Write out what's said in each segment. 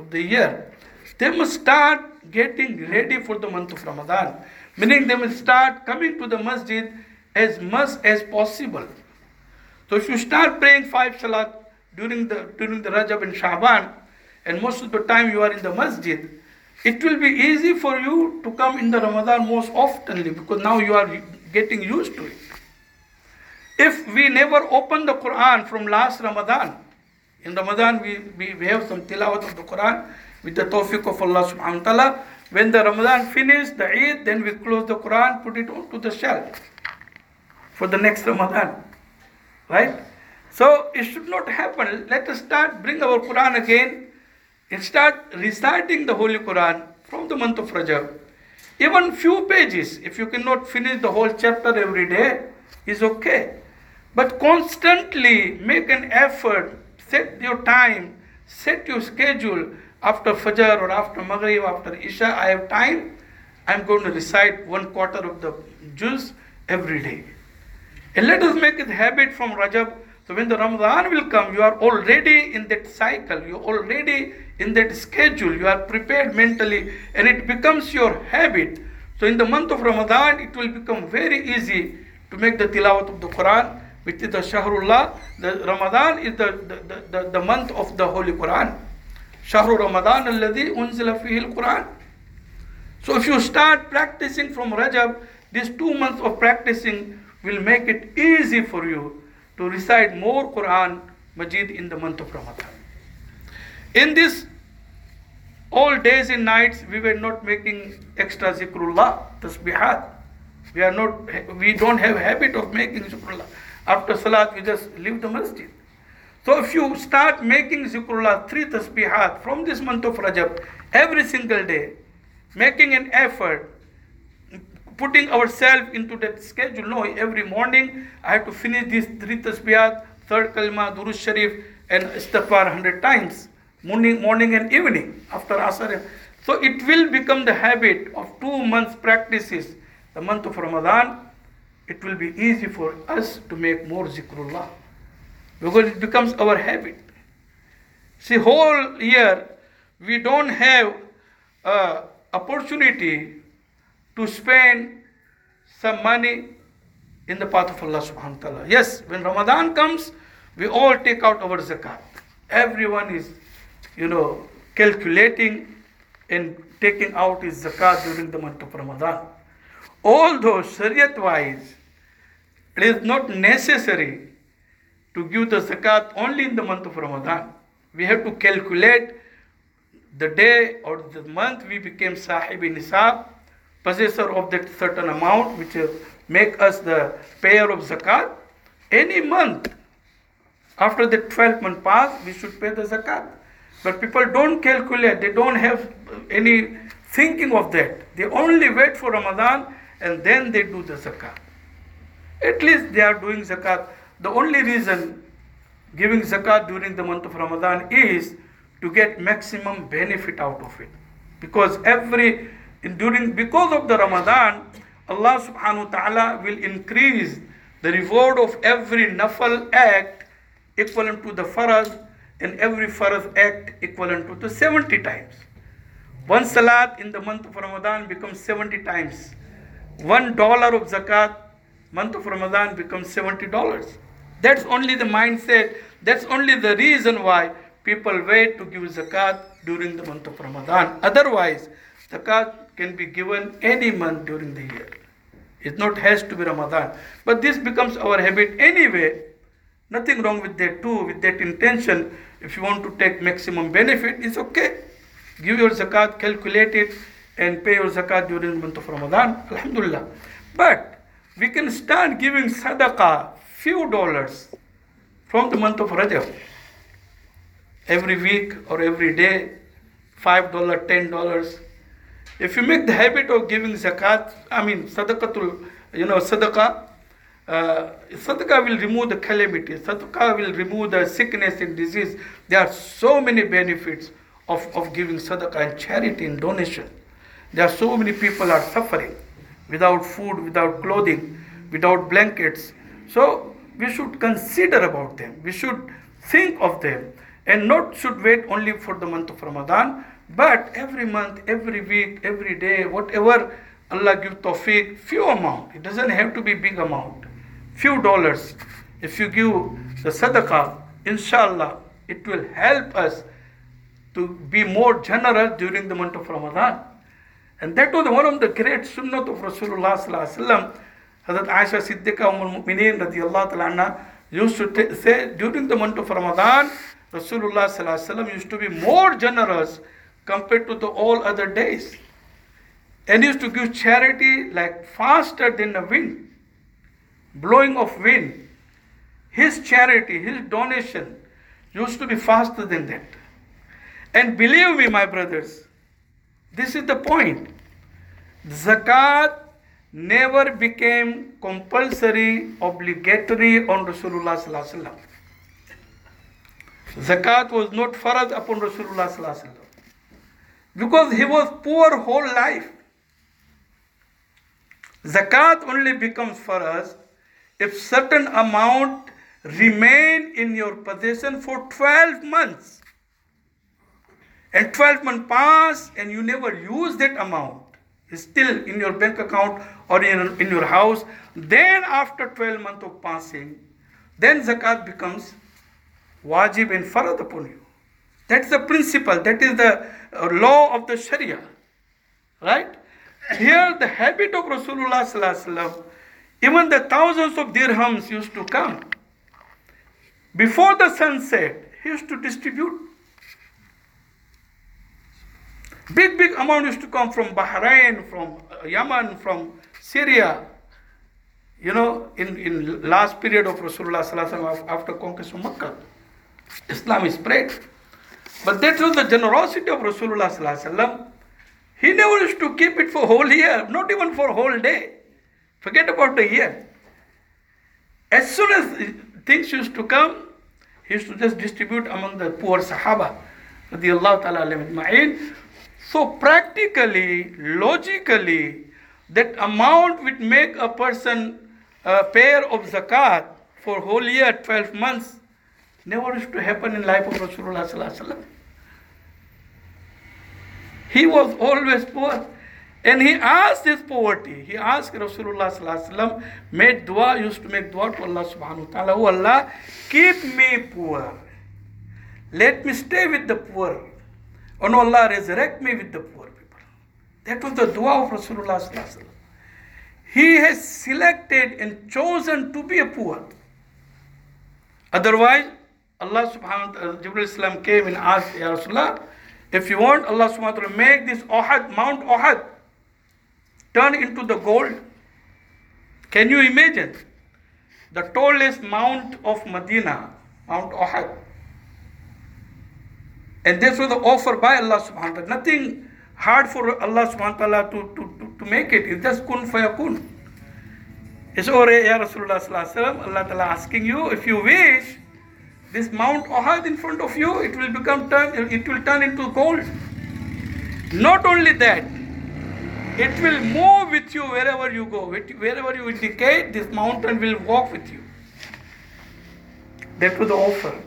of the year, they must start getting ready for the month of Ramadan. Meaning they must start coming to the masjid as much as possible. So if you start praying 5 salat during the Rajab and Sha'ban, and most of the time you are in the masjid, it will be easy for you to come in the Ramadan most oftenly, because now you are getting used to it. If we never open the Quran from last Ramadan, in Ramadan we have some tilawat of the Quran with the tawfiq of Allah subhanahu wa ta'ala. When the Ramadan finished, the Eid, then we close the Quran, put it onto the shelf for the next Ramadan. Right? So it should not happen. Let us bring our Quran again and start reciting the Holy Quran from the month of Rajab. Even few pages, if you cannot finish the whole chapter every day, is okay. But constantly make an effort, set your time, set your schedule. After Fajr or after Maghrib, after Isha, I have time, I'm going to recite 1/4 of the juz every day. And let us make it habit from Rajab. So when the Ramadan will come, you are already in that cycle, you're already in that schedule, you are prepared mentally, and it becomes your habit. So in the month of Ramadan, it will become very easy to make the tilawat of the Quran, which is the Shahrullah. The Ramadan is the month of the Holy Quran. Shahru Ramadan alladhi unzila fihi al-Quran. So if you start practicing from Rajab, these 2 months of practicing will make it easy for you to recite more Quran Majid in the month of Ramadan. In this all days and nights, we were not making extra zikrullah, tasbihat. We don't have habit of making zikrullah. After salat, we just leave the masjid. So if you start making zikrullah, 3 tasbihat from this month of Rajab, every single day, making an effort, putting ourselves into that schedule. No, every morning I have to finish these 3 tasbihat, 3rd kalma, Durud Sharif, and istighfar 100 times, morning and evening, after Asr. So it will become the habit of 2 months practices. The month of Ramadan, it will be easy for us to make more zikrullah, because it becomes our habit. See, whole year we don't have opportunity to spend some money in the path of Allah subhanahu wa ta'ala. Yes, when Ramadan comes, we all take out our zakat. Everyone is, calculating and taking out his zakat during the month of Ramadan. Although Shariat wise, it is not necessary to give the zakat only in the month of Ramadan. We have to calculate the day or the month we became Sahib-i Nisab, possessor of that certain amount, which make us the payer of zakat. Any month after the 12th month pass, we should pay the zakat. But people don't calculate, they don't have any thinking of that. They only wait for Ramadan and then they do the zakat. At least they are doing zakat. The only reason giving zakat during the month of Ramadan is to get maximum benefit out of it. Because because of the Ramadan, Allah subhanahu wa ta'ala will increase the reward of every nafal act equivalent to the faraz, and every faraz act equivalent to the 70 times. 1 salat in the month of Ramadan becomes 70 times. $1 of zakat, month of Ramadan becomes $70. That's only the mindset, that's only the reason why people wait to give zakat during the month of Ramadan. Otherwise, zakat can be given any month during the year. It not has to be Ramadan. But this becomes our habit anyway. Nothing wrong with that too, with that intention. If you want to take maximum benefit, it's okay. Give your zakat, calculate it, and pay your zakat during the month of Ramadan. Alhamdulillah. But we can start giving sadaqah, few dollars, from the month of Rajab. Every week or every day, $5, $10. If you make the habit of giving zakat, sadaqatul, sadaqah, sadaqah will remove the calamity. Sadaqah will remove the sickness and disease. There are so many benefits of giving sadaqah and charity and donation. There are so many people are suffering without food, without clothing, without blankets. So we should consider about them. We should think of them. And not should wait only for the month of Ramadan, but every month, every week, every day, whatever Allah give tawfiq, few amount. It doesn't have to be big amount. Few dollars. If you give the sadaqah, inshallah, it will help us to be more generous during the month of Ramadan. And that was one of the great sunnah of Rasulullah sallallahu alaihi wasallam. Hazrat Aisha Siddiqa al-Mu'mineen radiyallahu ta'ala anha used to say during the month of Ramadan, Rasulullah sallallahu alaihi wasallam used to be more generous compared to the all other days. And he used to give charity like faster than the wind, blowing of wind. His charity, his donation used to be faster than that. And believe me, my brothers, this is the point. Zakat never became compulsory, obligatory on Rasulullah sallallahu alaihi wasallam. Zakat was not farad upon Rasulullah sallallahu alaihi wasallam because he was poor whole life. Zakat only becomes farad if certain amount remain in your possession for 12 months. And 12 months pass and you never use that amount. It's still in your bank account or in your house. Then after 12 months of passing, then zakat becomes wajib and farad upon you. That's the principle. That is the law of the Sharia. Right? Here the habit of Rasulullah sallallahu alaihi wasallam, even the thousands of dirhams used to come. Before the sunset, he used to distribute. Big amount used to come from Bahrain, from Yemen, from Syria. You know, in last period of Rasulullah sallallahu alaihi wasallam after conquest of Makkah, Islam is spread. But that was the generosity of Rasulullah sallallahu alaihi wasallam. He never used to keep it for whole year, not even for whole day. Forget about the year. As soon as things used to come, he used to just distribute among the poor Sahaba. Radiyallahu ta'ala alayhim ajma'in. So practically, logically, that amount would make a person pay of zakat for whole year, 12 months, never used to happen in life of Rasulullah sallallahu alaihi wasallam. He was always poor. And he asked his poverty. He asked Rasulullah sallallahu alaihi wasallam, made dua, used to make dua to Allah subhanahu wa ta'ala. Oh Allah, keep me poor. Let me stay with the poor. Oh no, Allah, resurrect me with the poor people. That was the dua of Rasulullah sallallahu alaihi wasallam. He has selected and chosen to be a poor. Otherwise, Allah subhanahu wa ta'ala, Jibreel salam came and asked, Ya Rasulullah, if you want, Allah subhanahu wa ta'ala, make this Uhud, Mount Uhud, turn into the gold. Can you imagine? The tallest mount of Medina, Mount Uhud. And this was the offer by Allah subhanahu wa ta'ala. Nothing hard for Allah subhanahu wa ta'ala to make it. It's just kun fayakun. It's over, Ya Rasulullah sallallahu alaihi wasallam, Allah ta'ala asking you, if you wish, this Mount Uhud in front of you, it will turn into gold. Not only that, it will move with you wherever you go. Wherever you indicate, this mountain will walk with you. That was the offer.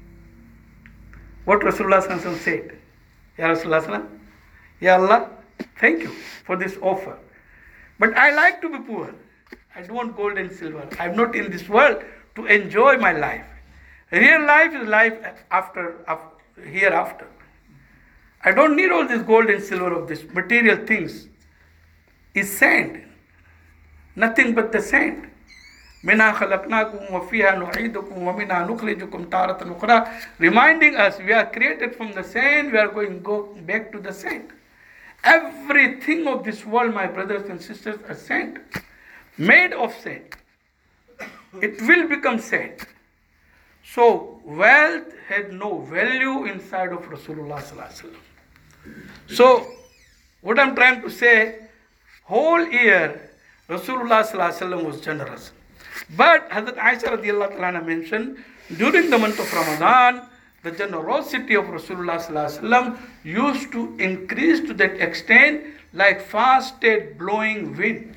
What Rasulullah sallallahu alaihi wasallam said. Ya Rasulullah sallallahu alaihi wasallam, Ya Allah, thank you for this offer. But I like to be poor. I don't want gold and silver. I'm not in this world to enjoy my life. Real life is life hereafter. I don't need all this gold and silver of this material things. It's sand. Nothing but the sand. Minha khalaqnakum wa fiha nu'idukum wa minha nukhrijukum taratan ukhra. Reminding us, we are created from the sand, we are going to go back to the sand. Everything of this world, my brothers and sisters, are sand. Made of sand. It will become sand. So, wealth had no value inside of Rasulullah sallallahu alaihi wasallam. So, what I'm trying to say, whole year, Rasulullah sallallahu alaihi wasallam was generous. But Hazrat Aisha radiallahu ta'ala mentioned, during the month of Ramadan, the generosity of Rasulullah sallallahu alaihi wasallam used to increase to that extent like fasted blowing wind.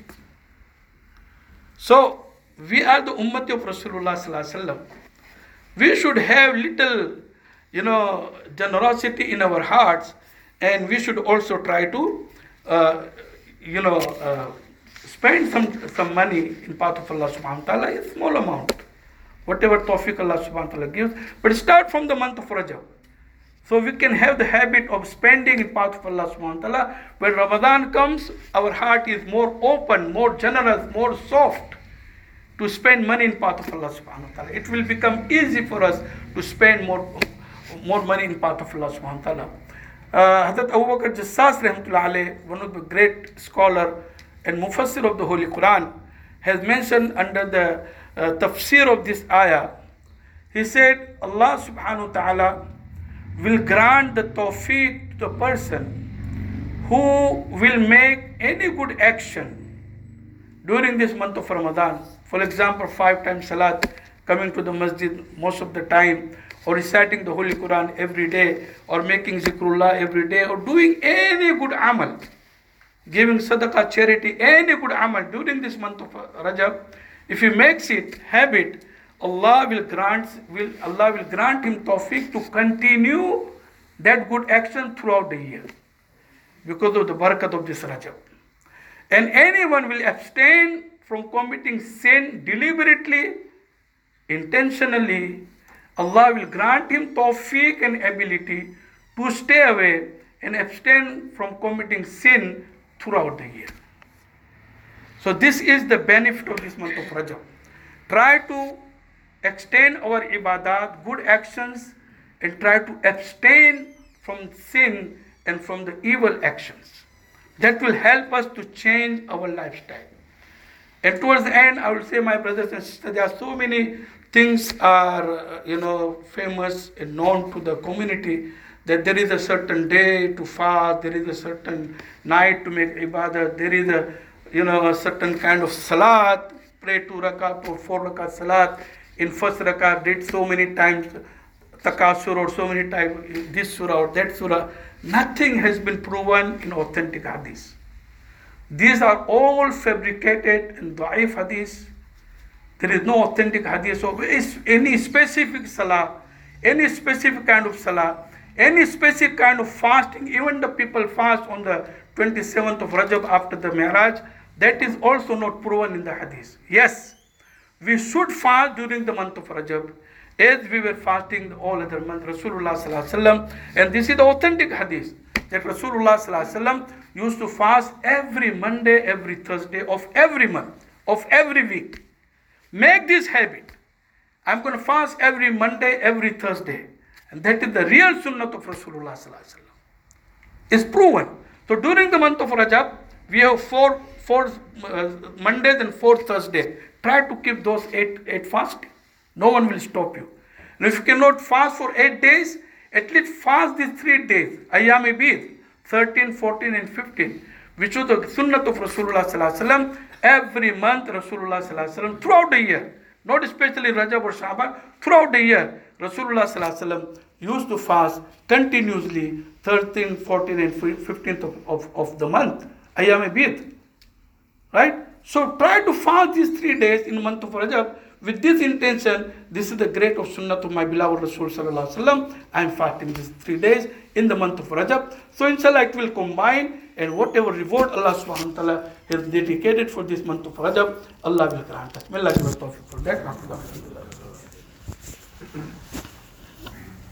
So, we are the ummati of Rasulullah sallallahu alaihi wasallam. We should have little generosity in our hearts, and we should also try to, uh, you know, uh, spend some money in path of Allah subhanahu wa ta'ala, a small amount, whatever tawfiq Allah subhanahu wa ta'ala gives, but start from the month of Rajab. So we can have the habit of spending in path of Allah subhanahu wa ta'ala. When Ramadan comes, our heart is more open, more generous, more soft to spend money in path of Allah subhanahu wa ta'ala. It will become easy for us to spend more money in path of Allah subhanahu wa ta'ala. Hazrat Abu Bakr Jassas rahmatullah alayh, one of the great scholar and mufassir of the Holy Quran, has mentioned under the tafsir of this ayah. He said, Allah subhanahu wa ta'ala will grant the tawfiq to the person who will make any good action during this month of Ramadan. For example, 5 times salat, coming to the masjid most of the time, or reciting the Holy Quran every day, or making zikrullah every day, or doing any good amal, giving sadaqah, charity, any good amal during this month of Rajab. If he makes it habit, Allah will grant him tawfiq to continue that good action throughout the year because of the barakat of this Rajab. And anyone will abstain from committing sin deliberately, intentionally, Allah will grant him tawfiq and ability to stay away and abstain from committing sin throughout the year. So this is the benefit of this month of Rajab. Try to extend our ibadat, good actions, and try to abstain from sin and from the evil actions. That will help us to change our lifestyle. And towards the end, I will say, my brothers and sisters, there are so many things are, famous and known to the community, that there is a certain day to fast, there is a certain night to make ibadah, there is a certain kind of salat, pray 2 rakat or 4 rakat salat. In first rakat, did so many times takasur or so many times this surah or that surah. Nothing has been proven in authentic hadith. These are all fabricated and da'if hadith. There is no authentic hadith of any specific salah, any specific kind of salah, any specific kind of fasting. Even the people fast on the 27th of Rajab after the Mi'raj. That is also not proven in the hadith. Yes, we should fast during the month of Rajab as we were fasting all other months. Rasulullah sallallahu alaihi wasallam, and this is the authentic hadith, that Rasulullah sallallahu alaihi wasallam used to fast every Monday, every Thursday of every month, of every week. Make this habit. I'm going to fast every Monday, every Thursday. And that is the real sunnah of Rasulullah sallallahu alaihi wasallam. It's proven. So during the month of Rajab, we have four Mondays and 4 Thursdays. Try to keep those 8 fasting. No one will stop you. And if you cannot fast for 8 days, at least fast these 3 days. Ayyam Bid, 13, 14 and 15. Which was the sunnah of Rasulullah sallallahu alaihi wasallam. Every month Rasulullah sallallahu alaihi wasallam, throughout the year, not especially Rajab or Shaban, throughout the year, Rasulullah sallallahu alaihi wasallam used to fast continuously 13, 14 and 15th of the month. Ayyam Bid. Right? So try to fast these 3 days in the month of Rajab with this intention. This is the great of sunnah of my beloved Rasul sallallahu alaihi wasallam. I am fasting these 3 days in the month of Rajab. So inshallah it will combine, and whatever reward Allah subhanahu wa ta'ala has dedicated for this month of Rajab, Allah will grant us. May Allah give us tawfiq for that.